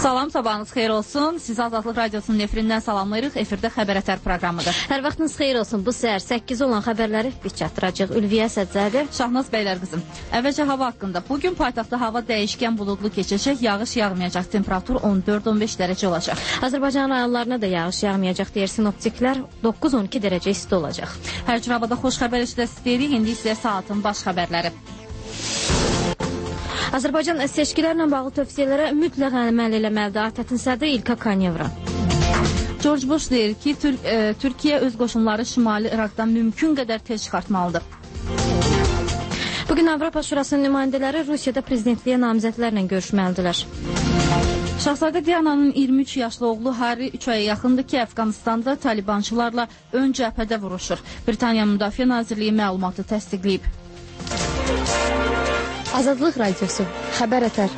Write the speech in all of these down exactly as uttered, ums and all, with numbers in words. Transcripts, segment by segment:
Salam, sabahınız xeyir olsun. Siz Azadlıq Radiosunun efirindən salamlayırıq. Efirdə Xəbər Ətər proqramıdır. Hər vaxtınız xeyir olsun. Bu səhər səkkiz olan xəbərləri biz çatdıracağıq. Ülviyə Səccədi, Şahnaz Beylər qızım. Əvvəlcə hava haqqında. Bugün paytaxtda hava dəyişkən buludlu keçəcək, yağış yağmayacaq. Temperatur on dörd on beş dərəcə olacaq. Azərbaycan rayonlarına da yağış yağmayacaq deyir sinoptiklər. doqquz on iki dərəcə isti olacaq. Hər cür havada xoş xəbər eşidəsiz deyirik. İndi isə saatın baş xəbərləri. Azərbaycan seçkilərlə bağlı tövsiyələrə mütləq əməl eləməlidir. ATƏT-in sədri İlka Kanyevra. George Bush deyir ki, Tür e, Türkiyə öz qoşunları Şimali İraqdan mümkün qədər tez çıxartmalıdır. Bugün Avropa Şurasının nümayəndələri Rusiyada prezidentliyə namizədlərlə görüşməlidirlər. Şahzadə Diananın iyirmi üç yaşlı oğlu Harry üç aya yaxındır ki, Əfqanistanda talibançılarla ön cəbhədə vuruşur. Britaniya Müdafiə Nazirliyi məlumatı təsdiqləyib. Azadlıq Radiosu, Xəbər Ətər.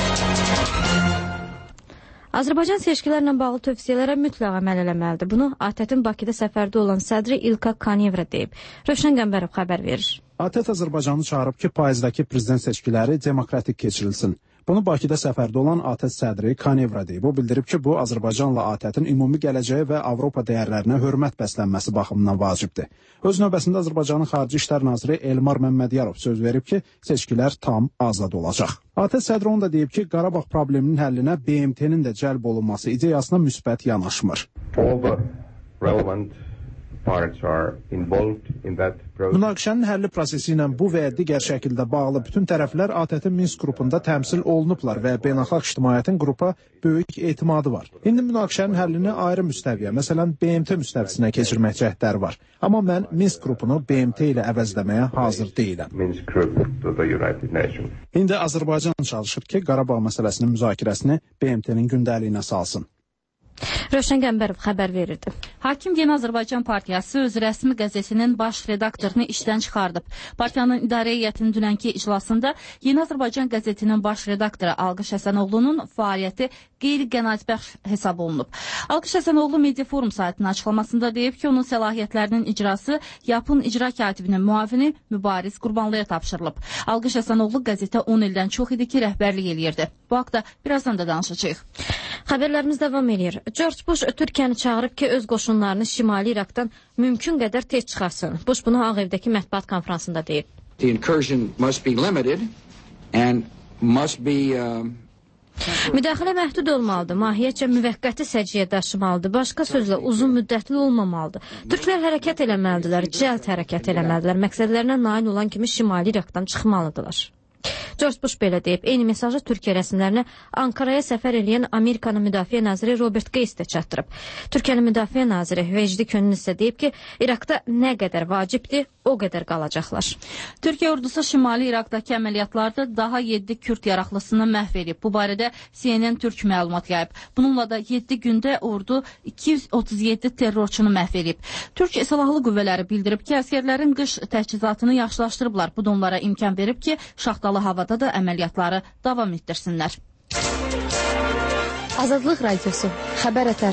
Azərbaycan seçkilərlə bağlı tövsiyələrə mütləq əməl eləməlidir. Bunu ATƏT-in Bakıda səfərdə olan sədri İlka Kanyevra deyib. Rövşən Qəmbərov xəbər verir. ATƏT Azərbaycanı çağırıb ki, payızdakı prezident seçkiləri demokratik keçirilsin. Bunu Bakıda səfərdə olan ATƏT sədri Kanyevra deyib. O bildirib ki, bu Azərbaycanla ATƏT-in ümumi gələcəyi və Avropa dəyərlərinə hörmət bəslənməsi baxımından vacibdir. Öz növbəsində Azərbaycanın Xarici İşlər Naziri Elmar Məmmədiyarov söz verib ki, seçkilər tam azad olacaq. ATƏT sədri onu da deyib ki, Qarabağ probleminin həllinə B M T-nin də cəlb olunması ideyasına müsbət yanaşmır. Münaqişənin həlli prosesi ilə bu və ya digər şəkildə bağlı bütün tərəflər ATƏT-in Minsk qrupunda təmsil olunublar və beynəlxalq ictimaiyyətin qrupa böyük etimadı var. İndi münaqişənin həllini ayrı müstəviyə, məsələn B M T müstəvisinə keçirmək cəhdləri var. Amma mən Minsk qrupunu B M T ilə əvəzləməyə hazır deyiləm. İndi Azərbaycan çalışır ki, Qarabağ məsələsinin müzakirəsini B M T-nin gündəliyinə salsın. Rövşən Qəmbərov xəbər verirdi. Hakim Yeni Azərbaycan Partiyası öz rəsmi qəzetinin baş redaktorunu işdən çıxardıb. Partiyanın idarə heyətinin dünənki iclasında Yeni Azərbaycan qəzetinin baş redaktoru Alqış Həsənoğlu'nun fəaliyyəti qeyri-qənaətbəxş hesab olunub. Alqış Həsənoğlu Media Forum saytının açıqlamasında deyib ki, onun səlahiyyətlərinin icrası Yapın icra katibinin müavini Mübariz Qurbanlıya tapşırılıb. Alqış Həsənoğlu qəzetə on ildən çox idi ki, rəhbərlik eləyirdi. Bu haqda birazdan da danışacağıq. Xəbərlərimiz davam edir. George Bush Türkiyəni çağırıb ki, öz qoşunlarını Şimali İraqdan mümkün qədər tez çıxarsın. Bush bunu Ağ Evdəki mətbuat konfransında deyib. The incursion must be limited and must be um... Müdaxilə məhdud olmalıdır, mahiyyətcə müvəqqəti səciyyə daşımalıdır, başqa sözlə uzun müddətli olmamalıdır. Türklər hərəkət eləməlidirlər, cəld hərəkət eləməlidirlər, məqsədlərinə nail olan kimi Şimali İraqdan çıxmalıdırlar. George Bush belə deyib. Eyni mesajı Türkiyə rəsmilərinə Ankaraya səfər edən Amerikanın müdafiə naziri Robert Gates də çatdırıb. Türkiyənin müdafiə naziri Vecdi Könül isə deyib ki, İraqda nə qədər vacibdir, o qədər qalacaqlar. Türkiyə ordusu Şimali İraqdakı əməliyyatlarda daha yeddi Kürd yaraqlısını məhv edib. Bu barədə C N N Türk məlumat yayıb. Bununla da yeddi gündə ordu iki yüz otuz yeddi terrorçunu məhv edib. Türk Silahlı Qüvvələri bildirib ki, əsgərlərin qış təchizatını yaxşılaşdırıblar. Bu da onlara imkan verib ki, şaxtalı havada da əməliyyatları davam etdirsinlər. Azadlıq Radiosu, Xəbər Ətər.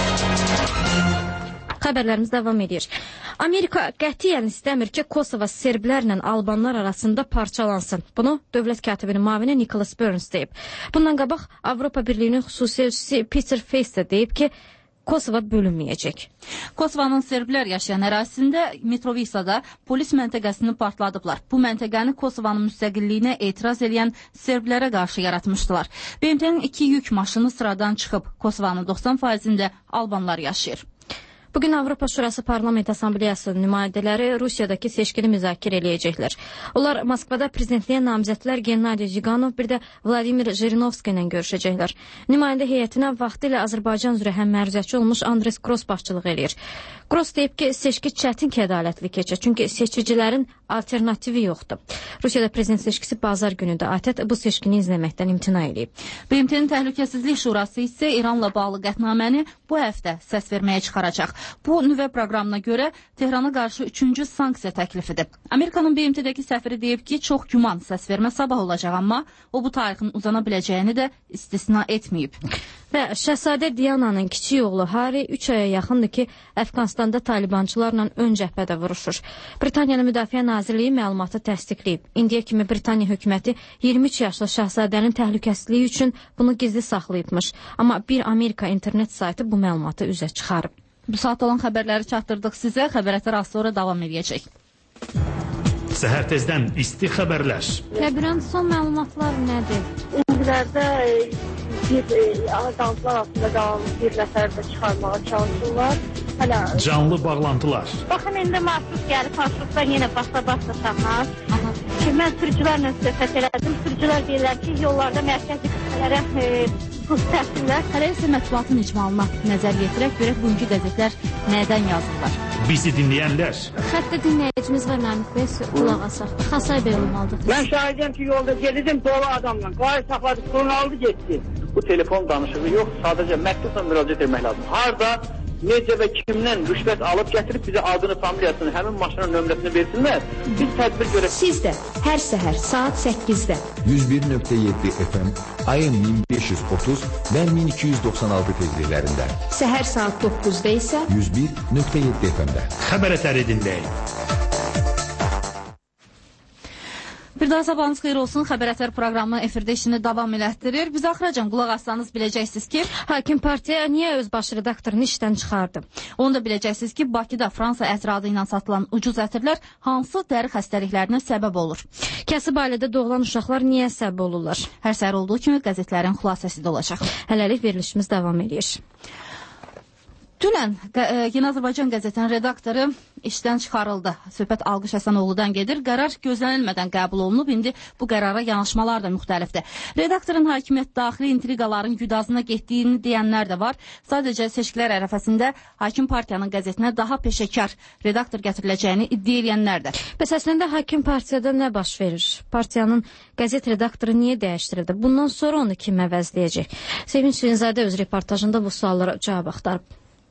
Xəbərlərimiz davam edir. Amerika qətiyyən istəmir ki, Kosova serblərlə albanlar arasında parçalansın. Bunu dövlət katibinin müavini Nicholas Burns deyib. Bundan qabaq Avropa Birliyinin xüsusi elçisi Peter Feist də deyib ki, Kosova bölünməyəcək. Kosovanın serblər yaşayan ərazisində Mitrovicada polis məntəqəsini partladıblar. Bu məntəqəni Kosovanın müstəqilliyinə etiraz edən serblərə qarşı yaratmışdılar. B M T-nin iki yük maşını sıradan çıxıb. Kosovanın doxsan faizində albanlar yaşayır. Bugün Avropa Şurası Parlament Assambleyasının nümayəndələri Rusiyadakı seçkini müzakirə eləyəcəklər. Onlar Moskvada prezidentliyə namizədlər Gennadiy Ziganov, bir də Vladimir Jirinovski ilə görüşəcəklər. Nümayəndə heyətinə vaxtilə Azərbaycan üzrə həm məruzəçi olmuş Andres Gross başçılıq eləyir. Gross deyib ki, seçki çətin ki, ədalətli keçir, çünki seçicilərin alternativi yoxdur. Rusiyada prezident seçkisi bazar günüdür. ATƏT bu seçkini izləməkdən imtina edib. B M T-nin Təhlükəsizlik Şurası isə İranla bağlı qətnaməni bu həftə səs verməyə çıxaracaq. Bu nüvə proqramına görə Tehrana qarşı üçüncü sanksiya təklifidir. Amerikanın B M T-dəki səfiri deyib ki, çox güman səsvermə sabah olacaq, amma o bu tarixin uzana biləcəyini də istisna etməyib. Və Şəhzadə Diananın kiçik oğlu Harry üç aya yaxındır ki, Əfqanistanda talibançılarla ön cəbhədə vuruşur. Britaniyanın Müdafiə Nazirliyi məlumatı təsdiqləyib. İndiyə kimi Britaniya hökuməti iyirmi üç yaşlı Şəhzadənin təhlükəsizliyi üçün bunu gizli saxlayıbmış. Amma bir Amerika internet saytı bu məlumatı üzə çıxarıb. Bu saat olan xəbərləri çatdırdıq sizə. Xəbərətlər az sonra davam edəcək. Səhər tezdən isti xəbərlər. Qəbirən son məlumatlar nədir? İndilərdə bir adamlar altında qalan bir nəfər də çıxarmağa çalışırlar. Hələ Canlı bağlantılar. baxın, indi marşrut gəlib, marşrutdan yenə basa-basa şahar. Ki, mən sürücülərlə söhbət elədim. Sürücülər deyirlər ki, yollarda mərkəzi qüvvələrə buz təpsinlər. Hələ isə mətbuatın icmalına nəzər yetirək, görək bugünkü qəzetlər nədən yazırlar. Bizi dinləyənlər. Xəttə dinləyicimiz var Namik bəy, qulaq asaq. Xasay bəy olmalıdır. Mən şahidəm ki, yolda gedirdim dolu adamla. Qayı saxladı, pulunu aldı, getdi. Bu telefon danışığı yox, sadəcə məktubla müraciət etmək lazım. Harda, necə və kimdən rüşvət alıb gətirib bizə adını, familiyasını, həmin maşının nömrəsini versinlər. Biz tədbir görək. Siz də hər səhər saat səkkizdə yüz bir nöqtə yeddi F M, A M min beş yüz otuz və min iki yüz doxsan altı tezliklərində. səhər saat doqquzda isə yüz bir nöqtə yeddi F M-də. Xəbərətləri dinləyin. Bir daha sabahınız xeyir olsun. Xəbərətlər proqramı efirdə işini davam elətdirir. Biz axıracan qulaq assanız biləcəksiniz ki, Hakim partiya niyə öz baş redaktorunu işdən çıxardı? onu da biləcəksiniz ki, Bakıda Fransa ətri adı ilə satılan ucuz ətirlər hansı dəri xəstəliklərinə səbəb olur? Kasıb ailədə doğulan uşaqlar niyə səbəb olurlar? Hər səhər olduğu kimi qəzetlərin xülasəsi də olacaq. Hələlik verilişimiz davam edir. Dünən Yeni Azərbaycan qəzetinin redaktoru işdən çıxarıldı. Söhbət Alqış Həsənoğludan gedir. Qərar gözlənilmədən qəbul olunub. İndi bu qərara yanaşmalar da müxtəlifdir. Redaktorun hakimiyyət daxili intriqaların güdazına getdiyini deyənlər də var. Sadəcə seçkilər ərəfəsində Hakim partiyanın qəzetinə daha peşəkar redaktor gətiriləcəyini iddia edənlər də. Bəs əslində Hakim partiyada nə baş verir? Partiyanın qəzet redaktoru niyə dəyişdirildi? Bundan sonra onu kim əvəzləyəcək? Sevinç Şirinzadə öz reportajında bu suallara cavab axtarıb.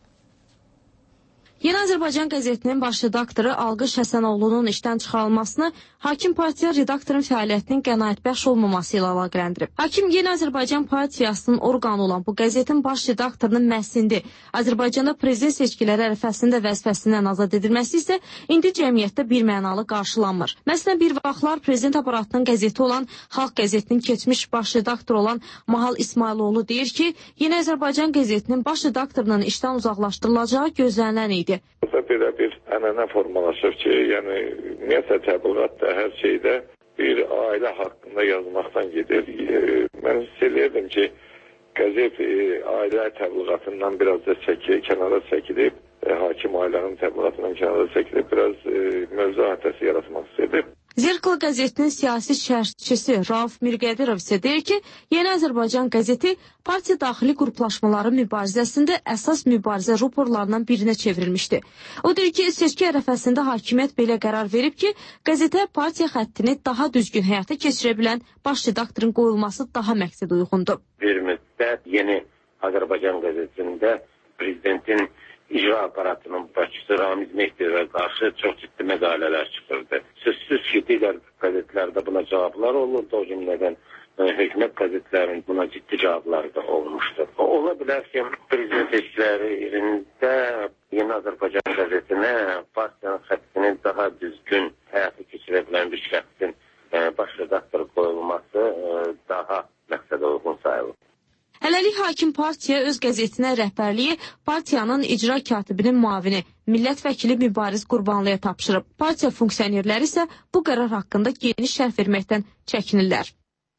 Yeni Azərbaycan qəzetinin baş redaktoru Alqış Həsənoğlunun işdən çıxarılmasını Hakim partiya redaktorun fəaliyyətinin qənaətbəxş olmaması ilə əlaqələndirib. Hakim Yeni Azərbaycan partiyasının orqanı olan bu qəzetin baş redaktorunun məhsindi Azərbaycanda prezident seçkiləri ərəfəsində vəzifəsindən azad edilməsi isə indi cəmiyyətdə birmənalı qarşılanmır. Məsələn, bir vaxtlar prezident aparatının qəzeti olan Xalq qəzetinin keçmiş baş redaktoru olan Mahal İsmailoğlu deyir ki, Yeni Azərbaycan qəzetinin baş redaktorunun işdən uzaqlaşdırılacağı gözlənilən idi. Belə bir ənənə formalaşır ki, yəni ümumiyyətlə təbliğatda hər şeydə bir ailə haqqında yazmaqdan gedir. Mən hiss edirdim ki, qəzet ailə təbliğatından biraz da çəkilib, kənara çəkilib, hakim ailənin təbliğatından kənara çəkilib, biraz mövzu əhatəsi yaratmaq istəyib. Zirkla qəzetinin siyasi şərhçisi Rauf Mirqədirov isə deyir ki, Yeni Azərbaycan qəzeti partiya daxili qruplaşmaları mübarizəsində əsas mübarizə ruporlarından birinə çevrilmişdi. O deyir ki, seçki ərəfəsində hakimiyyət belə qərar verib ki, qəzetə partiya xəttini daha düzgün həyata keçirə bilən baş redaktorun qoyulması daha məqsəd uyğundur. Bir müddət Yeni Azərbaycan qəzetində prezidentin icra aparatının başçısı Ramiz Mehdirə qarşı çox ciddi məqalələr çıxırdı. Sözsüz ki, digər qəzetlərdə buna cavablar olurdu, o cümlədən hökumət qəzetlərinin buna ciddi cavabları da olmuşdur. Ola bilər ki, prezident seçkilərində Yeni Azərbaycan qəzetinə partiyanın xəttini daha düzgün həyata keçirə bilən bir şəxsin baş redaktor qoyulması daha məqsədə uyğun sayılır. Hələlik Hakim partiya öz qəzetinə rəhbərliyi partiyanın icra katibinin müavini, millət vəkili Mübariz Qurbanlıya tapşırıb. Partiya funksionerləri isə bu qərar haqqında geniş şərh verməkdən çəkinirlər.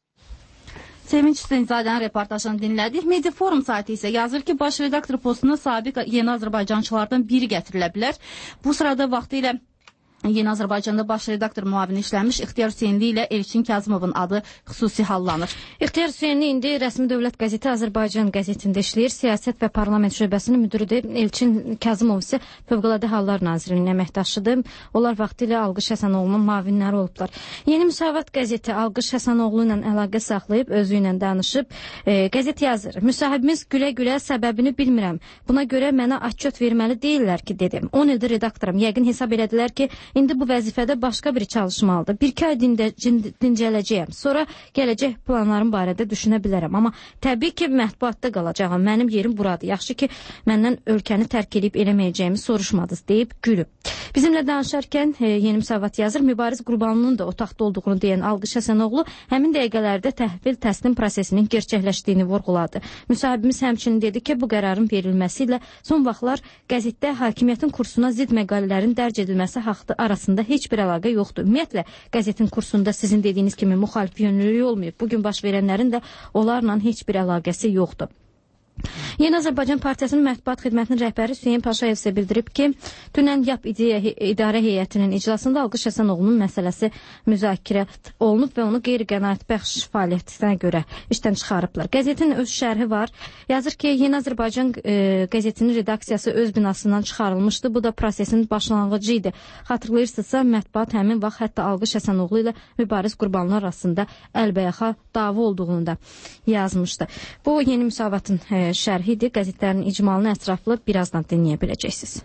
Sevinç Şirinzadənin reportajını dinlədik. Mediaforum saytı isə yazır ki, baş redaktor postuna sabiq Yeni Azərbaycançılardan biri gətirilə bilər. Bu sırada vaxtı ilə Yeni Azərbaycanda baş redaktor müavini işləmiş İxtiyar Hüseynli ilə Elçin Kazımovun adı xüsusi hallanır. İxtiyar Hüseynli indi rəsmi dövlət qəzeti Azərbaycan qəzetində işləyir. Siyasət və parlament şöbəsinin müdürüdür. Elçin Kazımov isə Fövqəladə Hallar Nazirliyinin əməkdaşıdır. Onlar vaxtilə Alqış Həsənoğlunun müavinləri olublar. Yeni Müsavat qəzeti Alqış Həsənoğlu ilə əlaqə saxlayıb, özü ilə danışıb. E, qəzet yazır. Müsahibimiz gülə-gülə səbəbini bilmirəm. Buna görə mənə atçot verməli deyirlər ki, dedim. on ildir redaktoram. Yəqin hesab elədilər ki, İndi bu vəzifədə başqa biri çalışmalıdır. Bir-iki ay dində, dincələcəyəm. Sonra gələcək planlarım barədə düşünə bilərəm. Amma təbii ki, mətbuatda qalacağım. Mənim yerim buradır. Yaxşı ki, məndən ölkəni tərk edib eləməyəcəyimi soruşmadınız deyib gülüb. Bizimlə danışarkən e, Yeni Müsavat yazır, Mübariz Qurbanlının da otaqda olduğunu deyən Alqış Həsənoğlu həmin dəqiqələrdə təhvil təslim prosesinin gerçəkləşdiyini vurğuladı. Müsahibimiz həmçinin dedi ki, bu qərarın verilməsi ilə son vaxtlar qəzetdə hakimiyyətin kursuna zid məqalələrin dərc edilməsi haqqı arasında heç bir əlaqə yoxdur. Ümumiyyətlə, qəzetin kursunda sizin dediyiniz kimi müxalif yönlülük olmayıb. Bugün baş verənlərin də onlarla heç bir əlaqəsi yoxdur. Yeni Azərbaycan Partiyasının mətbuat xidmətinin rəhbəri Hüseyin Paşayev isə bildirib ki, dünən YAP İdarə Heyətinin iclasında Alqış Həsənoğlunun məsələsi müzakirə olunub və onu qeyri-qənaətbəxş fəaliyyətinə görə işdən çıxarıblar. Qəzetin öz şərhi var. Yazır ki, Yeni Azərbaycan e, qəzetinin redaksiyası öz binasından çıxarılmışdı. Bu da prosesin başlanğıcı idi. Xatırlayırsınızsa, mətbuat həmin vaxt hətta Alqış Həsənoğlu ilə Mübariz Qurbanlı arasında əlbəyaxa dava olduğunu da yazmışdı. Bu Yeni Müsavatın e, şərhidir. Qəzetlərin icmalını ətraflı birazdan dinləyə biləcəksiniz.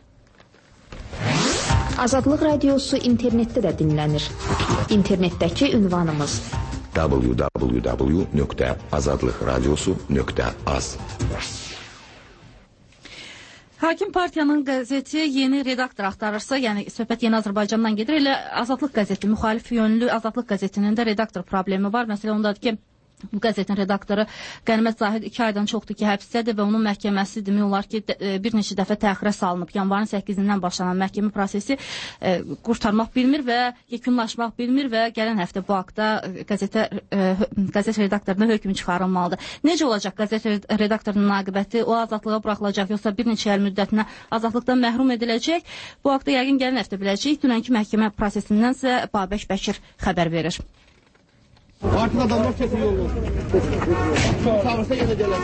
Azadlıq Radiosu internetdə də dinlənir. İnternetdəki ünvanımız w w w nöqtə azadlıqradiosu nöqtə az. Hakim partiyanın qəzeti yeni redaktor axtarırsa, yəni söhbət Yeni Azərbaycandan gedir, elə Azadlıq qəzeti, müxalif yönlü Azadlıq qəzetinin də redaktor problemi var. Məsələn, ondadır ki, bu qəzetin redaktoru Qənimət Zahid iki aydan çoxdur ki, həbsdədir və onun məhkəməsi demək olar ki, bir neçə dəfə təxirə salınıb. Yanvarın səkkizindən başlanan məhkəmə prosesi e, qurtarmaq bilmir və yekunlaşmaq bilmir və gələn həftə bu haqda qəzetə, e, qəzet redaktoruna hökm çıxarılmalıdır. Necə olacaq qəzet redaktorunun aqibəti? O azadlığa buraxılacaq, yoxsa bir neçə il müddətinə azadlıqdan məhrum ediləcək? Bu haqda yəqin gələn həftə biləcəyik. Dünənki məhkəmə prosesindən isə Babək Bəkir xəbər verir. Artıq adamlar kesin yolu. Çağırsa yenə gələr.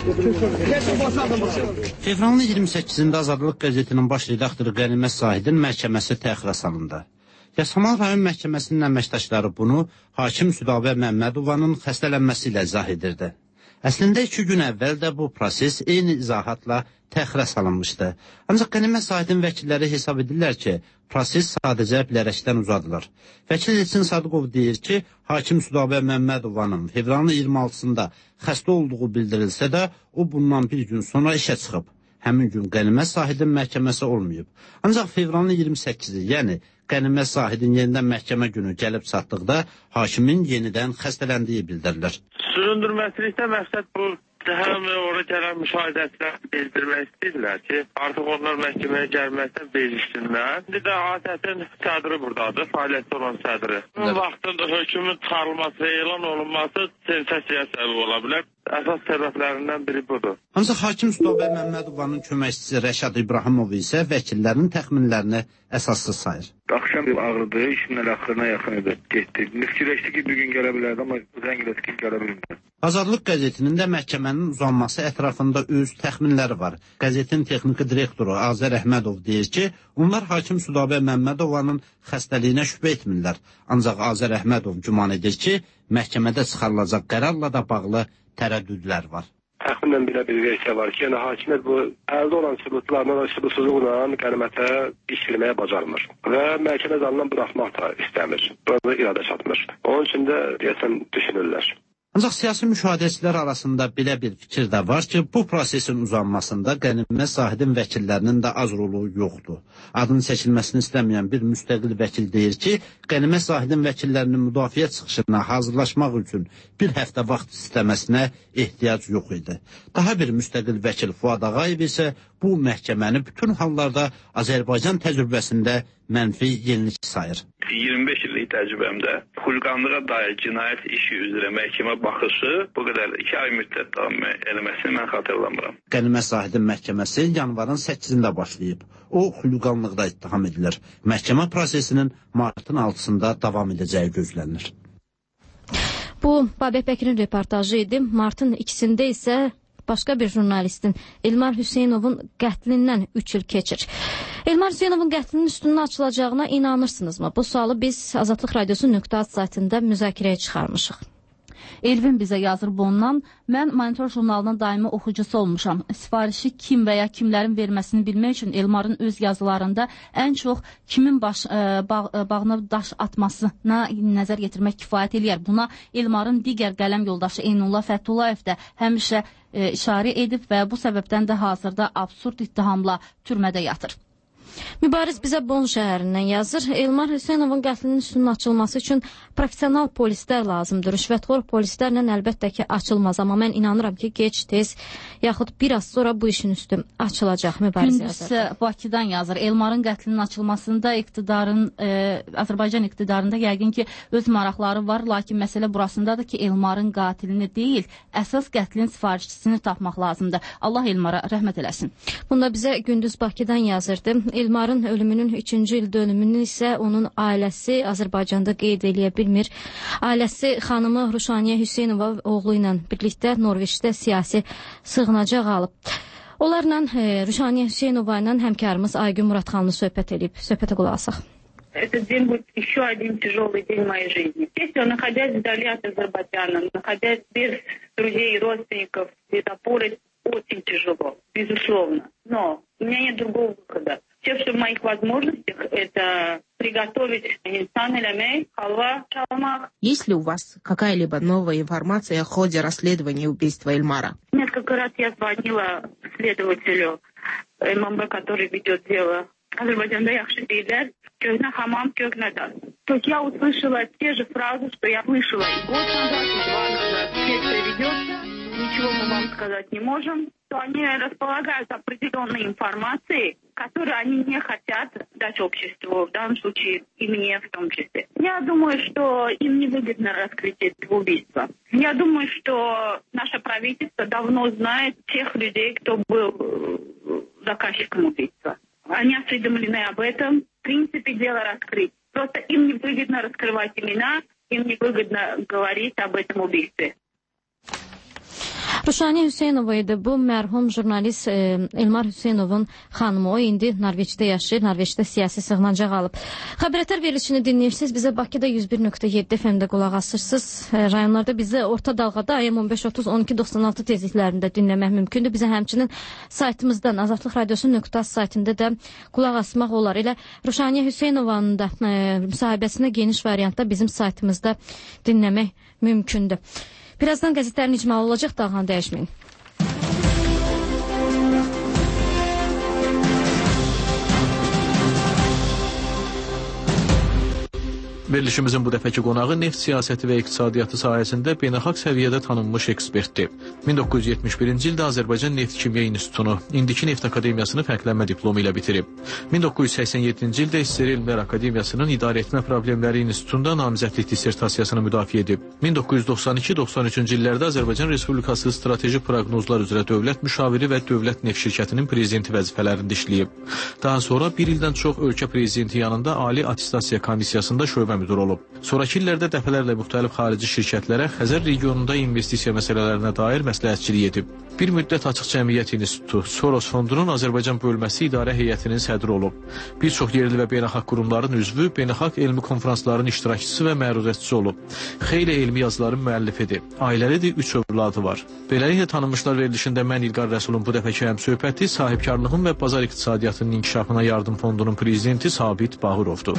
Kesin başladım. Fevralın iyirmi səkkizində Azadlıq qəzetinin baş redaktoru Qənimət Zahidin məhkəməsi təxirə salındı. Yasamal rayon məhkəməsinin əməkdaşları bunu hakim Südabə Məmmədovanın xəstələnməsi ilə izah edirdi. Əslində iki gün əvvəl də bu proses eyni izahatla təxirə salınmışdı. Ancaq Qənimət Zahidin vəkilləri hesab edirlər ki, proses sadəcə bilərəkdən uzadılır. Vəkil Elçin Sadıqov deyir ki, hakim Südabə Məmmədovanın fevralın iyirmi altısında xəstə olduğu bildirilsə də, o bundan bir gün sonra işə çıxıb. Həmin gün Qənimət Zahidin məhkəməsi olmayıb. Ancaq fevralın iyirmi səkkizi, yəni Qənimət Zahidin yenidən məhkəmə günü gəlib çatdıqda hakimin yenidən xəstələndiyi bildirilir. Süründürməsilikdə məqsəd bu həm oraya gələn müşahidətlər bildirmək istəyirlər ki, artıq onlar məhkəməyə gəlməkdən bezişsinlər. İndi də ATƏT-in sədri buradadır, fəaliyyətdə olan sədri. Bu vaxtın hökmün çıxarılması və elan olunması sensasiyaya səbəb ola bilər. Əsas səbəblərindən biri budur. Ancaq hakim Südabə Məmmədovanın köməkçisi Rəşad İbrahimov isə vəkillərin təxminlərini əsassız sayır. Axşam ağrıdı, işimlə axırına yaxın idi, getdi. Fikirləşdi ki, bugün gələ bilərdi, amma zəng elədi ki, gələ bilmədi. Azadlıq qəzetinin də məhkəmənin uzanması ətrafında öz təxminləri var. Qəzetin texniki direktoru Azər Əhmədov deyir ki, onlar hakim Südabə Məmmədovanın xəstəliyinə şübhə etmirlər. Ancaq Azər Əhmədov güman edir ki, məhkəmədə çıxarılacaq qərarla da bağlı tərəddüdlər var. Təxminən belə bir versiya var ki, yəni hakimiyyət bu əldə olan sübutlarla və sübutsuzluqla Qənimətə iş verməyə bacarmır və məhkəmə zalından buraxmaq da istəmir. Burada iradə çatmır. Onun üçün də deyəsən düşünürlər. Ancaq siyasi müşahidəçilər arasında belə bir fikir də var ki, bu prosesin uzanmasında Qənimət Zahidin vəkillərinin də az rolu yoxdur. Adının çəkilməsini istəməyən bir müstəqil vəkil deyir ki, Qənimət Zahidin vəkillərinin müdafiə çıxışına hazırlaşmaq üçün bir həftə vaxt istəməsinə ehtiyac yox idi. Daha bir müstəqil vəkil Fuad Ağayev isə bu məhkəməni bütün hallarda Azərbaycan təcrübəsində mənfi yenilik sayır. iyirmi beş illik təcrübəmdə xulqanlığa dair cinayət işi üzrə məhkəmə baxışı bu qədər iki ay müddət davam eləməsini mən xatırlamıram. Qənimət Zahidin məhkəməsi yanvarın səkkizində başlayıb. O, xulqanlıqda ittiham edilir. Məhkəmə prosesinin martın altısında davam edəcəyi gözlənilir. Bu, Babək Bəkirin reportajı idi. Martın ikisində isə başqa bir jurnalistin Elmar Hüseynovun qətlindən üç il keçir. Elmar Hüseynovun qətlinin üstünün açılacağına inanırsınızmı? Bu sualı biz Azadlıq Radiosu nöqtə az saytında müzakirəyə çıxarmışıq. Elvin bizə yazır bundan. Mən Monitor jurnalının daimi oxucusu olmuşam. Sifarişi kim və ya kimlərin verməsini bilmək üçün Elmarın öz yazılarında ən çox kimin baş, ə, bağ, ə, bağına daş atmasına nəzər yetirmək kifayət eləyər. Buna Elmarın digər qələm yoldaşı Eynullah Fəthullayev də həmişə ə, işarə edib və bu səbəbdən də hazırda absurd ittihamla türmədə yatır. Mübariz bizə Bon şəhərindən yazır. Elmar Hüseynovun qətlinin üstünün açılması üçün professional polislər lazımdır. Rüşvətxor polislərlə əlbəttə ki açılmaz, amma mən inanıram ki gec tez yaxud bir az sonra bu işin üstü açılacaq. Mübariz yazır. Gündüz Bakıdan yazır. Elmarın qətlinin açılmasında iqtidarın, e, Azərbaycan iqtidarında yəqin ki öz maraqları var, lakin məsələ burasındadır ki Elmarın qatilini deyil, əsas qətlin sifarişçisini tapmaq lazımdır. Allah Elmara rəhmət eləsin. Bunda bizə Gündüz Bakıdan yazırdı. Elmarın ölümünün üçüncü il dönümünü isə onun ailəsi Azərbaycanda qeyd eləyə bilmir. Ailəsi xanımı Ruşaniyə Hüseynova oğlu ilə birlikdə Norveçdə siyasi sığınacaq alıb. Onlarla e, Ruşaniyə Hüseynova ilə həmkarımız Aygün Muradxanlı söhbət edib. Söhbətə qulaq asaq. Этот день будет еще один тяжелый день в моей жизни. Естественно, находясь вдали от Азербайджана, находясь без друзей и родственников, без опоры, очень тяжело, безусловно. Но у меня нет другого выхода. Все, что в моих возможностях, это приготовить инсан элемей, халва, шалмах. Есть ли у вас какая-либо новая информация о ходе расследования убийства Эльмара? Несколько раз я звонила следователю ММБ, который ведет дело. Азербайджанда yaxşı deyirlər, köhnə hamam köhnə daz. То есть я услышала те же фразы, что я слышала и год назад, и два назад. Следствие ведется, ничего мы вам сказать не можем. То они располагают определенной информацией, которую они не хотят дать обществу, в данном случае и мне в том числе. Я думаю, что им невыгодно раскрытие этого убийства. Я думаю, что наше правительство давно знает тех людей, кто был заказчиком убийства. Они осведомлены об этом. В принципе, дело раскрыть. Просто им невыгодно раскрывать имена, им невыгодно говорить об этом убийстве. Ruşaniyə Hüseynova idi bu mərhum jurnalist e, Elmar Hüseynovun xanımı. O indi Norveçdə yaşayır, Norveçdə siyasi sığınacaq alıb. Xəbərətər verilişini dinləyirsiniz. Bizə Bakıda yüz bir nöqtə yeddi F M-də qulaq asırsınız. E, rayonlarda bizi orta dalğada A M on beş otuz on iki doxsan altı tezliklərində dinləmək mümkündür. Bizə həmçinin saytımızdan Azadlıq Radiosu nöqtə saytında da qulaq asmaq olar. Elə Ruşaniyə Hüseynovanın da e, müsahibəsini geniş variantda bizim saytımızda dinləmək mümkündür. Birazdan qəzetlərin icmalı olacaq, dağını dəyişməyin. Verilişimizin bu dəfəki qonağı neft siyasəti və iqtisadiyyatı sahəsində beynəlxalq səviyyədə tanınmış ekspertdir. min doqquz yüz yetmiş birinci ildə Azərbaycan Neft Kimya İnstitutunu, indiki Neft Akademiyasını fərqlənmə diplomu ilə bitirib. min doqquz yüz səksən yeddinci ildə S S R Elmlər Akademiyasının İdarə Etmə Problemləri İnstitutunda namizədlik dissertasiyasını müdafiə edib. min doqquz yüz doxsan iki doxsan üçüncü illərdə Azərbaycan Respublikası Strateji Proqnozlar üzrə Dövlət Müşaviri və Dövlət Neft Şirkətinin prezidenti vəzifələrində işləyib. Daha sonra bir ildən çox ölkə prezidenti yanında Ali Attestasiya Komissiyasında şöbə müdür olub. Sonrakı illərdə dəfələrlə müxtəlif xarici şirkətlərə Xəzər regionunda investisiya məsələlərinə dair məsləhətçilik edib. Bir müddət Açıq Cəmiyyət İnstitutu, Soros Fondunun Azərbaycan bölməsi idarə heyətinin sədri olub. Bir çox yerli və beynəlxalq qurumların üzvü, beynəlxalq elmi konferansların iştirakçısı və məruzətçisi olub. Xeyli elmi yazıların müəllifidir. Ailəlidir, üç övladı var. Beləliklə tanınmışlar verilişində mən İlqar Rəsulun bu dəfəki həmsöhbəti sahibkarlığın və bazar iqtisadiyyatının inkişafına yardım fondunun prezidenti Sabit Bağırovdur.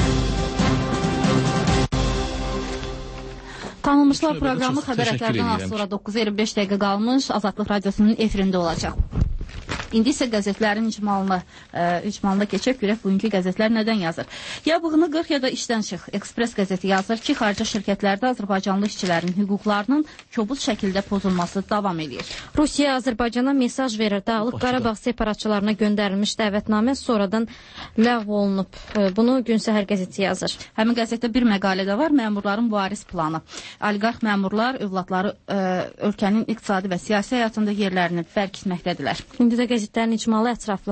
Tanınmışlar proqramı xəbərətlərdən az sonra doqquz iyirmi beş dəqiqə qalmış Azadlıq Radiosunun efirində olacaq. İndi isə qəzetlərin icmalına, e, icmalına keçək, görək bugünkü qəzetlər nədən yazır. Ya bığını qırx ya da işdən çıx. Ekspres qəzeti yazır ki, xarici şirkətlərdə Azərbaycanlı işçilərin hüquqlarının kobud şəkildə pozulması davam edir. Rusiya Azərbaycana mesaj verir. Dağlıq Qarabağ separatçılarına göndərilmiş dəvətnamə sonradan ləğv olunub. Bunu Gün Səhər qəzeti yazır. Həmin qəzetdə bir məqalədə var, məmurların varis planı. Oliqarx məmurlar övladları e, ölkənin iqtisadi və siyasi həyatında yerlərini bərk etməkdədirlər. İndi də qəzetlərin icmalı ətraflı.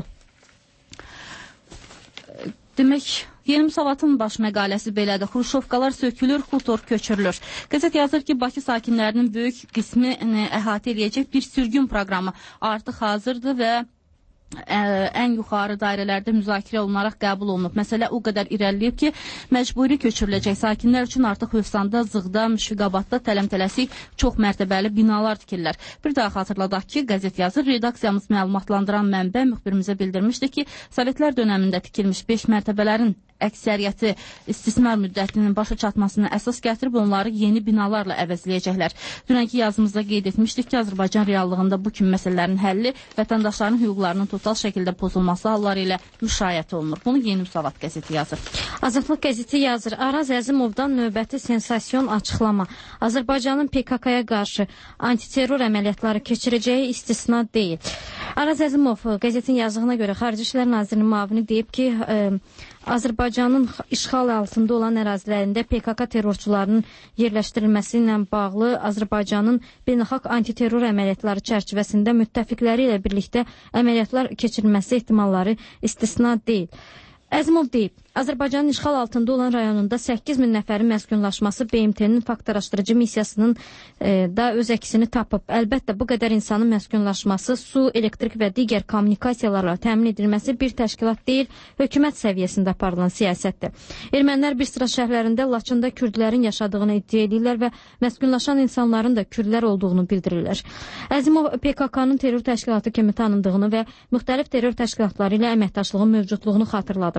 Demək, Yeni Müsavatın baş məqaləsi belədir. Xruşovkalar sökülür, xutor köçürülür. Qəzet yazır ki, Bakı sakinlərinin böyük qismini əhatə edəcək bir sürgün proqramı artıq hazırdır və ən yuxarı dairələrdə müzakirə olunaraq qəbul olunub. Məsələ o qədər irəliləyib ki, məcburi köçürüləcək sakinlər üçün artıq Hövsanda, Zığda, Müşfiqabadda tələm-tələsik çox mərtəbəli binalar tikirlər. Bir daha xatırladaq ki, qəzet yazır, redaksiyamız məlumatlandıran mənbə müxbirimizə bildirmişdi ki, Sovetlər dönəmində tikilmiş beş mərtəbələrin əksəriyyəti istismar müddətinin başa çatmasına əsas gətirib onları yeni binalarla əvəzləyəcəklər. Dünənki yazımızda qeyd etmişdik ki, Azərbaycan reallığında bu kimi məsələlərin həlli vətəndaşların hüquqlarının total şəkildə pozulması halları ilə müşayiət olunur. Bunu Yeni Müsavat qəzeti yazır. Azadlıq qəzeti yazır. Araz Əzimovdan növbəti sensasiyon açıqlama. Azərbaycanın P K K-ya qarşı antiterror əməliyyatları keçirəcəyi istisna deyil. Araz Əzimov qəzetin yazığına görə Xarici İşlər Nazirinin müavini deyib ki, e, Azərbaycanın işğal altında olan ərazilərində P K K terrorçularının yerləşdirilməsi ilə bağlı Azərbaycanın beynəlxalq antiterror əməliyyatları çərçivəsində müttəfiqləri ilə birlikdə əməliyyatlar keçirilməsi ehtimalları istisna deyil. Əzimov deyib, Azərbaycanın işğal altında olan rayonunda səkkiz min nəfərin məskunlaşması B M T-nin faktaraşdırıcı missiyasının e, da öz əksini tapıb. Əlbəttə, bu qədər insanın məskunlaşması, su, elektrik və digər kommunikasiyalarla təmin edilməsi bir təşkilat deyil, hökumət səviyyəsində aparılan siyasətdir. Ermənilər bir sıra şəhərlərində Laçında kürdlərin yaşadığını iddia edirlər və məskunlaşan insanların da kürdlər olduğunu bildirirlər. Əzimov P K K-nın terror təşkilatı kimi tanındığını və müxtəlif terror təşkilatları ilə əməkdaşlığın mövcudluğunu xatırladı.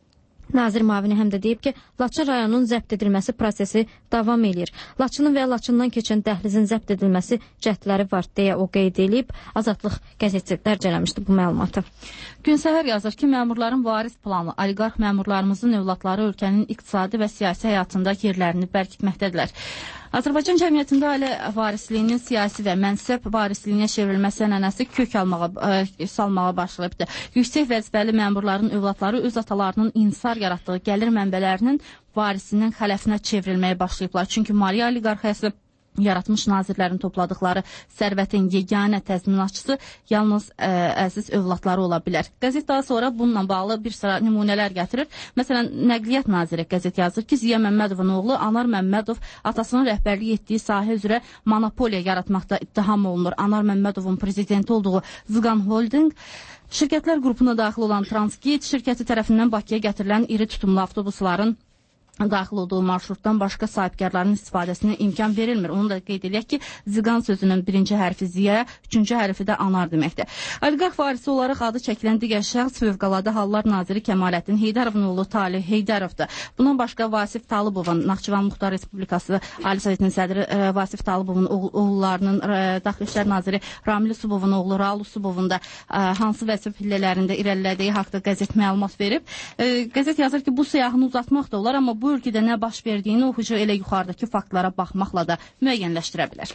Nazir müavini həm də deyib ki, Laçın rayonunun zəbt edilməsi prosesi davam edir. Laçının və Laçından keçən dəhlizin zəbt edilməsi cəhdləri var deyə o qeyd edib. Azadlıq qəzeti dərc eləmişdi bu məlumatı. Gün Səhər yazır ki, məmurların varis planı, oliqarx məmurlarımızın övladları ölkənin iqtisadi və siyasi həyatında yerlərini bərkitməkdədirlər. Azərbaycan cəmiyyətində ailə varisliyinin siyasi və mənsəb varisliyinə çevrilməsi ənənəsi kök almağa, ə, salmağa başlayıbdır. Yüksək vəzifəli məmurların övladları öz atalarının insar yaratdığı gəlir mənbələrinin varisinin xələfinə çevrilməyə başlayıblar. Çünki maliyyə oliqarxiyası yaratmış nazirlərin topladıqları sərvətin yeganə təzminatçısı yalnız ə, əziz övladları ola bilər. Qəzet daha sonra bununla bağlı bir sıra nümunələr gətirir. Məsələn, Nəqliyyat naziri qəzet yazır ki, Ziya Məmmədovun oğlu Anar Məmmədov atasının rəhbərlik etdiyi sahə üzrə monopoliya yaratmaqda ittiham olunur. Anar Məmmədovun prezidenti olduğu Zıqan Holding şirkətlər qrupuna daxil olan Transgate şirkəti tərəfindən Bakıya gətirilən iri tutumlu avtobusların daxil olduğu marşrutdan başqa sahibkarların istifadəsinə imkan verilmir. Onu da qeyd edək ki, Ziqan sözünün birinci hərfi Ziya, üçüncü hərfi də Anar deməkdir. Oliqarx varisi olaraq adı çəkilən digər şəxs Fövqəladə Hallar naziri Kəmaləddin Heydərovun oğlu Talih Heydərovdur. Bundan başqa Vasif Talıbovun, Naxçıvan Muxtar Respublikası Ali Sovetinin sədri ə, Vasif Talıbovun oğullarının, ə, Daxili İşlər naziri Ramil Subovun oğlu Raul Subovun da ə, hansı vəzifə pillələrində irəlilədiyi haqda qəzet məlumat verib. Ə, qəzet yazır ki, bu siyahını uzatmaq da olar, amma bu Bu ölkədə nə baş verdiyini oxucu elə yuxarıdakı faktlara baxmaqla da müəyyənləşdirə bilər.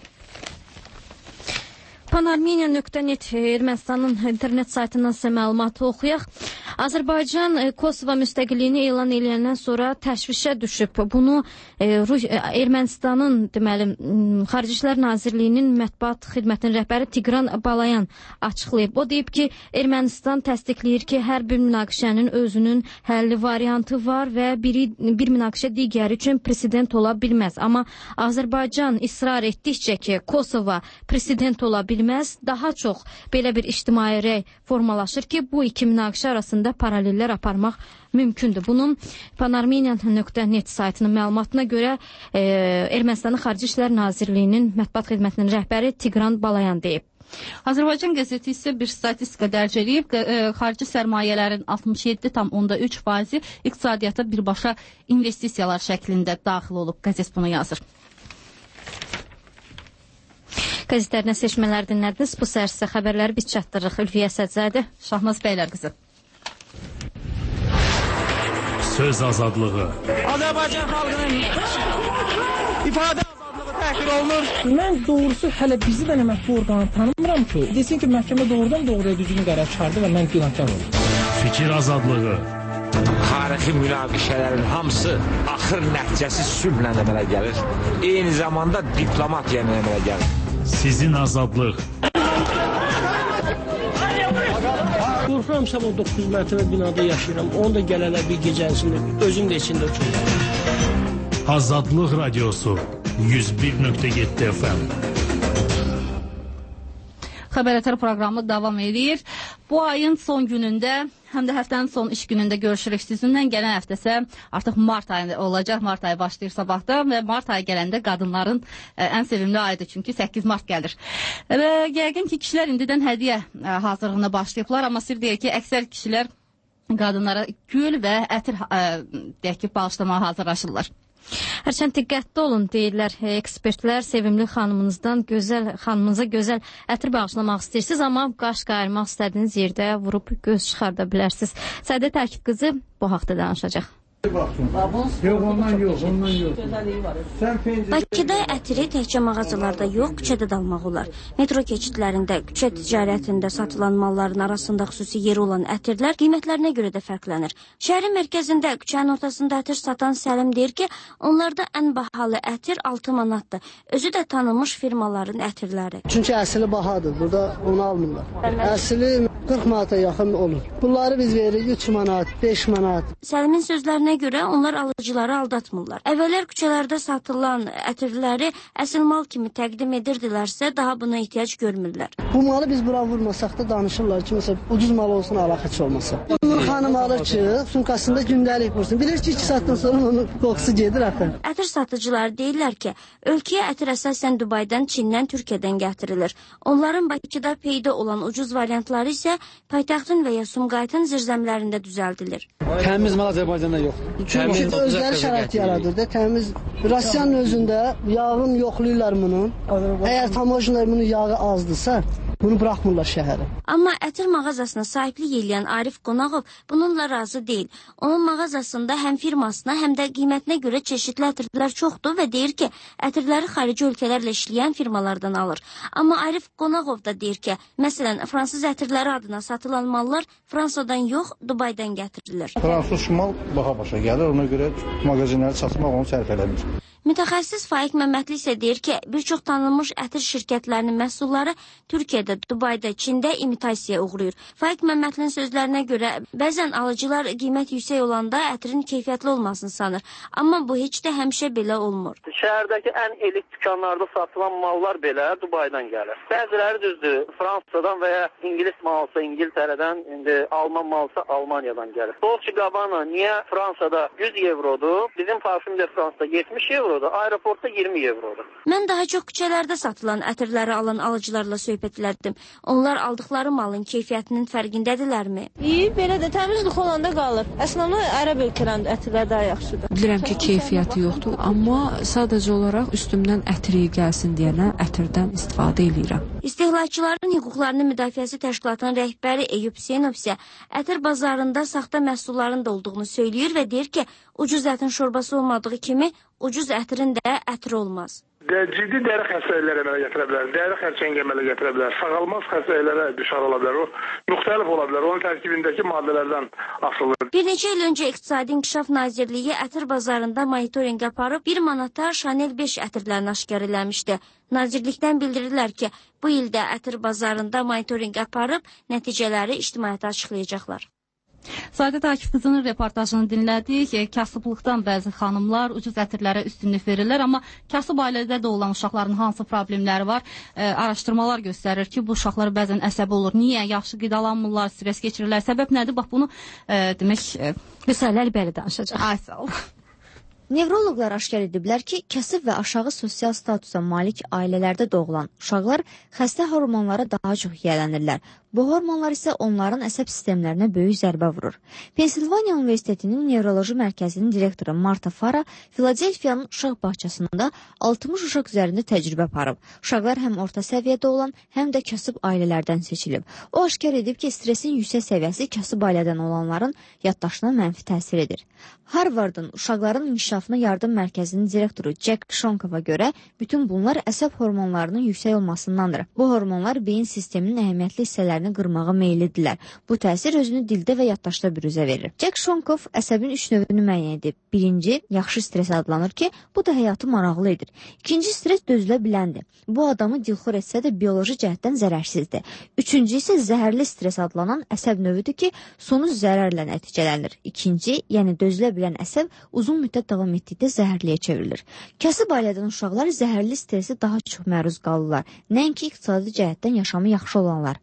Panarmeniya nöqtə net Ermənistanın internet saytından sizə məlumatı oxuyaq. Azərbaycan Kosovo müstəqilliyini elan edəndən sonra təşvişə düşüb. Bunu e, Ermənistanın deməli Xarici İşlər Nazirliyinin mətbuat xidmətinin rəhbəri Tigran Balayan açıqlayıb. O deyib ki, Ermənistan təsdiqləyir ki, hər bir münaqişənin özünün həlli variantı var və biri, bir münaqişə digəri üçün president ola bilməz. Amma Azərbaycan israr etdikcə ki, Kosovo president ola bilməz, daha çox belə bir ictimai rəy formalaşır ki, bu iki münaqişə arasında paralellər aparmaq mümkündür. Bunun Panarmeniya nöqtə net saytının məlumatına görə e, Ermənistanın Xarici İşlər Nazirliyinin mətbuat xidmətinin rəhbəri Tigran Balayan deyib. Azərbaycan qəzeti isə bir statistika dərc edib, xarici sərmayələrin altmış yeddi tam onda üç faizi iqtisadiyyata birbaşa investisiyalar şəklində daxil olub. Qəzet bunu yazır. Qəzetlərinə seçmələr dinlədiniz. Bu səhər sizə xəbərləri biz çatdırırıq. Ülfiyə Sədzadə, Şahnaz Bəylər qızı. Söz azadlığı. Azərbaycan xalqının ifadə azadlığı təhqir olunur. Mən doğrusu hələ bizi də mətbu orqanı tanımıram ki, desin ki, məhkəmə doğrudan doğruya düzgün qərar çıxardı və mən günahkar oldum. Fikir azadlığı. Tarixi münaqişələrin hamısı axır nəticəsi sülhlə əmələ gəlir. Eyni zamanda diplomatiya ilə əmələ gəlir. Sizin azadlıq. Qorxuram, sabah doqquz mərtəbə binada yaşayıram. Onu da gələlər bir gecənsində, özüm də içində uçurum. Azadlıq radiosu yüz bir nöqtə yeddi F M. Xəbər Ətər proqramı davam edir. Bu ayın son günündə, həm də həftənin son iş günündə görüşürük sizinlə. Gələn həftəsə artıq mart ayı olacaq. Mart ayı başlayır sabahda və mart ayı gələndə qadınların ə, ən sevimli ayıdır. Çünki səkkiz mart gəlir. Və yəqin ki, kişilər indidən hədiyyə ə, hazırlığına başlayıblar. Amma sir deyək ki, əksər kişilər qadınlara gül və ətir ə, deyək ki, bağışlamağa hazırlaşırlar. Hərçənd diqqətli olun deyirlər ekspertlər, sevimli xanımınızdan gözəl xanımınıza gözəl ətir bağışlamaq istəyirsiniz, amma qaş qayırmaq istədiyiniz yerdə vurub göz çıxarda bilərsiniz. Səadət Akif qızı bu haqda danışacaq. Yox, ondan yox, ondan yox. Bakıda ətiri təkcə mağazalarda yox, küçədə də almaq olar. Metro keçidlərində, küçə ticarətində satılan malların arasında xüsusi yeri olan ətirlər qiymətlərinə görə də fərqlənir. Şəhərin mərkəzində, küçənin ortasında ətir satan Səlim deyir ki, onlarda ən bahalı ətir altı manatdır. Özü də tanınmış firmaların ətirləri. Çünki əsli bahadır, burada onu almırlar. Əsli qırx manata yaxın olur. Bunları biz veririk üç manat, beş manat. Səlimin sözlərinə görə onlar alıcıları aldatmırlar. Əvvəllər küçələrdə satılan ətirləri əsl mal kimi təqdim edirdilərsə, daha buna ehtiyac görmürlər. Bu malı biz bura vurmasaq da danışırlar ki, məsələn, ucuz mal olsun, alaq heç olmasa. Bunu xanım alır ki, sumkasında gündəlik vursun. Bilir ki, iki saatdan sonra onun qoxusu gedir axı. Ətir satıcıları deyirlər ki, ölkəyə ətir əsasən Dubaydan, Çindən, Türkiyədən gətirilir. Onların Bakıda peyda olan ucuz variantları isə paytaxtın və ya Sumqayıtın zirzəmlərində düzəldilir. Təmiz mal Azərbaycanda yox. Çünki özləri şərait yaradır da, təmiz. Rusiyanın özündə yağın yoxlayırlar bunun. Əgər tamojinlər bunun yağı azdırsa, bunu buraxmırlar şəhərə. Amma ətir mağazasına sahiblik edən Arif Qonağov bununla razı deyil. Onun mağazasında həm firmasına, həm də qiymətinə görə çeşidli ətirlər çoxdur və deyir ki, ətirləri xarici ölkələrlə işləyən firmalardan alır. Amma Arif Qonağov da deyir ki, məsələn, fransız ətirləri adına satılan mallar Fransadan yox, Dubaydan gətirilir. Fransız mal baha başa gəlir, ona görə mağazinləri satmaq onu sərf eləmir. Mütəxəssis Faiq Məmmədli isə deyir ki, bir çox tanınmış ətir şirkətlərinin məhsulları Türkiyədə, Dubayda, Çində imitasiya uğrayır. Faiq Məmmədlinin sözlərinə görə bəzən alıcılar qiymət yüksək olanda ətirin keyfiyyətli olmasını sanır. Amma bu heç də həmişə belə olmur. Şəhərdəki ən elit dükanlarda satılan mallar belə Dubaydan gəlir. Bəziləri düzdür, Fransadan və ya İngilis malsa İngiltərədən, indi Alman malsa Almaniyadan gəlir. Dolce Gabbana niyə Fransada yüz evrodur, bizim Parfüm de Fransada yetmiş evro, aeroportda iyirmi evrodur. Mən daha çox küçələrdə satılan ətirləri alan alıcılarla söhbət elədim. Onlar aldıqları malın keyfiyyətinin fərqindədirlərmi? İyi, belə də təmizlik olanda qalır. Əslində ərəb ölkələrində ətirlər daha yaxşıdır. Bilirəm ki, keyfiyyəti yoxdur, amma sadəcə olaraq üstümdən ətir iyi gəlsin deyənə ətirdən istifadə edirəm. İstehlakçıların hüquqlarının müdafiəsi təşkilatının rəhbəri Eyüp Hüseynov isə ətir bazarında saxta məhsulların da olduğunu söyləyir və deyir ki, ucuz ətin şorbası olmadığı kimi ucuz ətirin də ətri olmaz. Ciddi dəri xəstəlikləri əmələ gətirə bilər, dəri xərçəngi əmələ gətirə bilər, sağalmaz xəstəliklərə düşar ola bilər, o müxtəlif ola bilər, onun tərkibindəki maddələrdən asılıdır. Bir neçə il öncə İqtisadi İnkişaf Nazirliyi ətir bazarında monitorinq aparıb bir manata Chanel beş ətirlərini aşkar eləmişdi. Nazirlikdən bildirirlər ki, bu ildə ətir bazarında monitorinq aparıb nəticələri ictimaiyyətə açıqlayacaqlar. Səadət Akif qızının reportajını dinlədik. Kasıblıqdan bəzi xanımlar ucuz ətirlərə üstünlük verirlər, amma kasıb ailədə də olan uşaqların hansı problemləri var? E, araşdırmalar göstərir ki, bu uşaqlar bəzən əsəbi olur. Niyə? Yaxşı qidalanmırlar, stres keçirirlər. Səbəb nədir? Bax bunu e, demək... E, Vüsələ Əlibəli danışacaq. Ay, sağ ol. Nevroloqlar aşkar ediblər ki, kasıb və aşağı sosial statusa malik ailələrdə doğulan uşaqlar xəstə hormonlara daha çox yiyələnirlər. Bu hormonlar isə onların əsəb sistemlərinə böyük zərbə vurur. Pensilvaniya Universitetinin Nevroloji Mərkəzinin direktoru Marta Fara Filadelfiyanın uşaq bağçasında altmış uşaq üzərində təcrübə aparıb. Uşaqlar həm orta səviyyədə olan, həm də kasıb ailələrdən seçilib. O aşkar edib ki, stresin yüksək səviyyəsi kasıb ailədən olanların yaddaşına mənfi təsir edir. Harvardın uşaqların inkişafına yardım mərkəzinin direktoru Jack Shonkova görə bütün bunlar əsəb hormonlarının yüksək olmasındandır. Bu hormonlar beyin sisteminin əhəmiyyətli hissələrini qırmağa meyillidirlər. Bu təsir özünü dildə və yaddaşda büruzə verir. Jack Shonkov əsəbin üç növünü müəyyən edib. Birinci, yaxşı stres adlanır ki, bu da həyatı maraqlı edir. İkinci, stres dözülə biləndir. Bu adamı dilxor etsə də bioloji cəhətdən zərərsizdir. Üçüncü isə zəhərli stres adlanan əsəb növüdür ki, sonu zərərlə nəticələnir. İkinci, yəni dözülə bilən əsəb uzun müddət davam etdikdə zəhərliyə çevrilir. Kasıb ailədən uşaqlar zəhərli stresi daha çox məruz qalırlar. Nəinki iqtisadi cəhətdən yaşamı yaxşı olanlar. Əsəb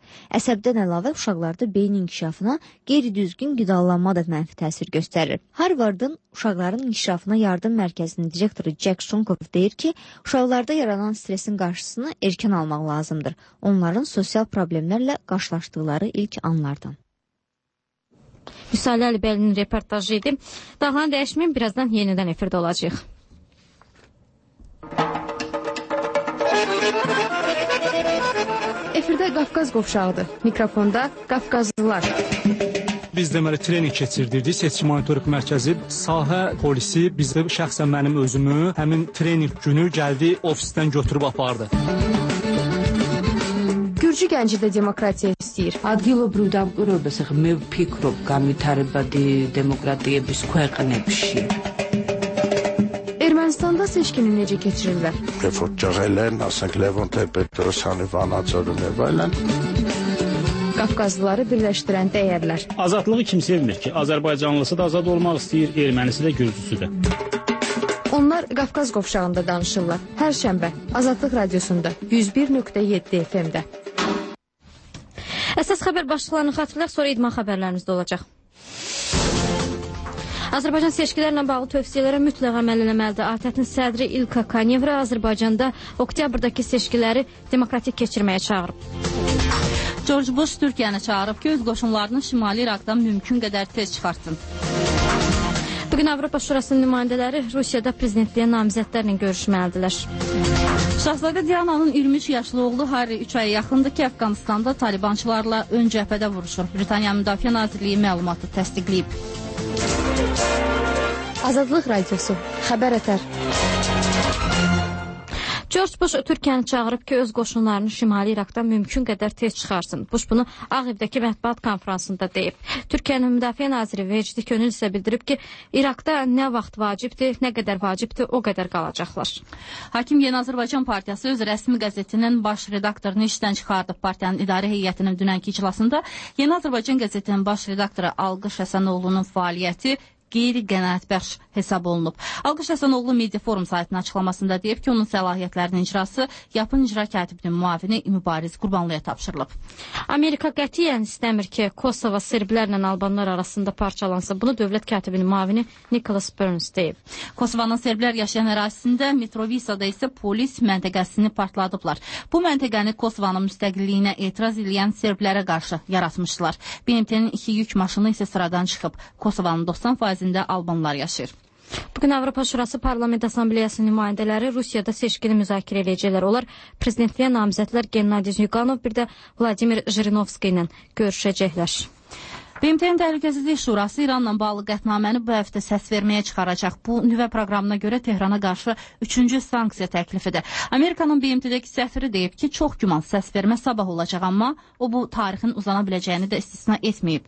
Əsəbdən əlavə uşaqlarda beyin inkişafına qeyri-düzgün qidalanma da mənfi təsir göstərir. Harvardın uşaqların inkişafına yardım mərkəzinin direktoru Jack Shonkov deyir ki, uşaqlarda yaranan stresin qarşısını erkən almaq lazımdır. Onların sosial problemlərlə qarşılaşdıqları ilk anlardan. Müsalə Əlibəlinin reportajı idi. Dağlan dəyişməyin, birazdan yenidən efirdə olacaq. Efirdə Qafqaz qovşağıdır. Mikrofonda Qafqazlılar. Biz deməli trening keçirdirdik. Seçki monitorinq mərkəzi, sahə polisi bizdə şəxsən mənim özümü həmin trening günü gəldi ofisdən götürüb apardı. Gürcü gənci də demokratiya istəyir. ადგილობრივ მე ვფიქრობ განვითარებადი დემოკრატიების ქვეყნებში. Ermənistanda seçkini necə keçirirlər? Երբ ջղել են, ասենք Լևոն Տեր-Պետրոսյանի Վանաձորն եւ այլն. Qafqazlıları birləşdirən dəyərlər. Azadlığı kim sevmir ki? Azərbaycanlısı da azad olmaq istəyir, ermənisi də, gürcüsü də. Onlar Qafqaz qovşağında danışırlar. Hər şənbə Azadlıq radiosunda yüz bir nöqtə yeddi F M-də. Əsas xəbər başlıqlarını xatırlayaq, sonra idman xəbərlərimizdə olacaq. Azərbaycan seçkilərlə bağlı tövsiyələrə mütləq əməl eləməlidir. A T Ə-nin sədri İlka Kanevra Azərbaycanda oktyabrdakı seçkiləri demokratik keçirməyə çağırıb. George Bush Türkiyəni çağırıb ki, öz qoşunlarını Şimali İraqdan mümkün qədər tez çıxartsın. Bugün Avropa Şurasının nümayəndələri Rusiyada prezidentliyə namizədlərlə görüşməlidirlər. Şahzadə Diananın iyirmi üç yaşlı oğlu Harry üç aya yaxındır ki, Əfqanistan'da talibançılarla ön cəbhədə vuruşur. Britaniya Müdafiə Nazirliyi məlumatı təsdiqləyib. Azadlıq radiosu, xəbər ətər. George Bush Türkiyəni çağırıb ki, öz qoşunlarını Şimali İraqdan mümkün qədər tez çıxarsın. Bush bunu Ağ Evdəki mətbuat konfransında deyib. Türkiyənin Müdafiə Naziri Vecdi Könül isə bildirib ki, İraqda nə vaxt vacibdir, nə qədər vacibdir, o qədər qalacaqlar. Hakim Yeni Azərbaycan Partiyası öz rəsmi qəzetinin baş redaktorunu işdən çıxardıb. Partiyanın idarə heyətinin dünənki iclasında Yeni Azərbaycan qəzetinin baş redaktoru Alqış Həsənoğlu'nun fəaliyyəti qeyri-qənaətbəxş hesab olunub. Alqış Həsənoğlu Media Forum saytının açıqlamasında deyib ki, onun səlahiyyətlərinin icrası Yapın İcra Katibinin müavini Mübariz Qurbanlıya tapşırılıb. Amerika qətiyyən istəmir ki, Kosova serblərlə albanlar arasında parçalansın. Bunu dövlət katibinin müavini Nicholas Burns deyib. Kosovanın serblər yaşayan ərazisində Mitrovicada isə polis məntəqəsini partladıblar. Bu məntəqəni Kosovanın müstəqilliyinə etiraz edən serblərə qarşı yaratmışlar. B M T-nin iki yük maşını isə sıradan çıxıb. Kosovanın doxsan faizində albanlar yaşayır. Bugün Avropa Şurası Parlament Assambleyası nümayəndələri Rusiyada seçkini müzakirə edəcəklər. Onlar prezidentliyə namizədlər Gennadiy Zyuganov, bir də Vladimir Jirinovskiy ilə görüşəcəklər. B M T-nin Təhlükəsizlik Şurası İranla bağlı qətnaməni bu həftə səs verməyə çıxaracaq. Bu, nüvə proqramına görə Tehrana qarşı üçüncü sanksiya təklifidir. Amerikanın B M T-dəki səfiri deyib ki, çox güman səs vermə sabah olacaq, amma o bu tarixin uzana biləcəyini də istisna etməyib.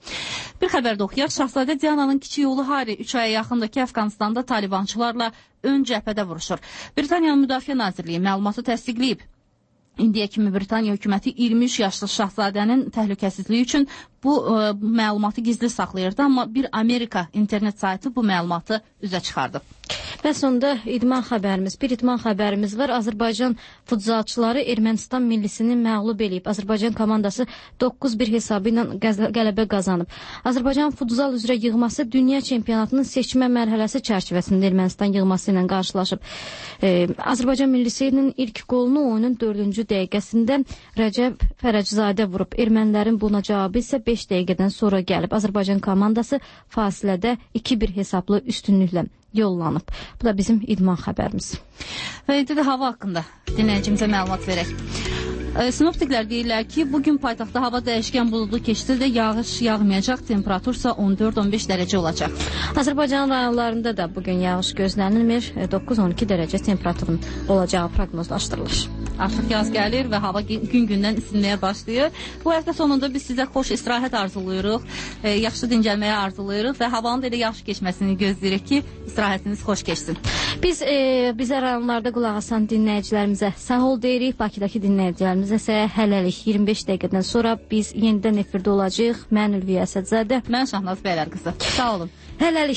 Bir xəbərdə oxuyaq, Şahzadə Diananın kiçik oğlu Harry üç aya yaxındakı Əfqanistan'da talibançılarla ön cəbhədə vuruşur. Britaniyanın Müdafiə Nazirliyi məlumatı təsdiqləyib. İndiyə kimi Britaniya hökuməti iyirmi üç yaşlı Şahzadənin təhlükəsizliyi üçün bu ə, məlumatı gizli saxlayırdı, amma bir Amerika internet saytı bu məlumatı üzə çıxardı. Və sonda idman xəbərimiz. Bir idman xəbərimiz var. Azərbaycan futzalçıları Ermənistan millisini məğlub eləyib. Azərbaycan komandası doqquz bir hesabı ilə qələbə qazanıb. Azərbaycan futzal üzrə yığması dünya çempionatının seçmə mərhələsi çərçivəsində Ermənistan yığması ilə qarşılaşıb. Ee, Azərbaycan millisinin ilk qolunu oyunun dördüncü dəqiqəsində Rəcəb Fərəczadə vurub. Ermənilərin buna cavabı isə beş dəqiqədən sonra gəlib. Azərbaycan komandası fasilədə iki bir hesablı üstünlüklə yollanıb. Bu da bizim idman xəbərimiz. Və indi də hava haqqında dinləyicimizə məlumat verək. Sinoptiklər deyirlər ki, bugün paytaxtda hava dəyişkən buludlu keçdi də yağış yağmayacaq, temperatur isə on dörd on beş dərəcə olacaq. Azərbaycan rayonlarında da bugün yağış gözlənilmir, doqquz on iki dərəcə temperaturun olacağı proqnozlaşdırılır. Artıq yaz gəlir və hava gün-gündən isinməyə başlayır. Bu həftə sonunda biz sizə xoş istirahət arzuluyuruq, e, yaxşı dincəlməyə arzuluyuruq və havanın da elə yaxşı keçməsini gözləyirik ki, istirahətiniz xoş keçsin. Biz e, bizə rayonlarda qulaq asan dinləyicilərimizə sağ ol deyirik, Bakıdakı dinləyicilərimizə isə hələlik iyirmi beş dəqiqədən sonra biz yenidən efirdə olacağıq. Mən Ülviyə Əsədzadə. Mən Şahnaz Bəylər qızı. Sağ olun. Hələlik.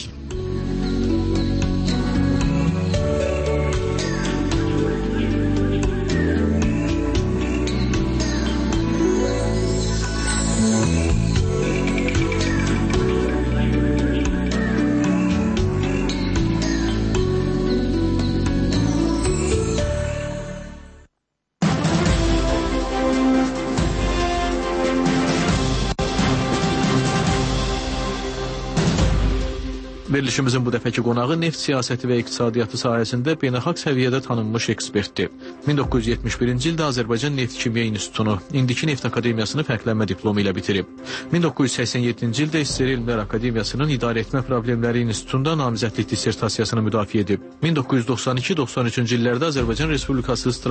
Verilişimizin bu dəfəki qonağı neft siyasəti və iqtisadiyyatı sahəsində beynəlxalq səviyyədə tanınmış ekspertdir. min doqquz yüz yetmiş birinci ildə Azərbaycan Neft Kimya İnstitutunu, indiki Neft Akademiyasını fərqlənmə diplomu ilə bitirib. min doqquz yüz səksən yeddinci ildə S S R Elmlər Akademiyasının İdarəetmə Problemləri İnstitutunda namizədlik dissertasiyasını müdafiə edib. min doqquz yüz doxsan iki doxsan üçüncü illərdə Azərbaycan Respublikası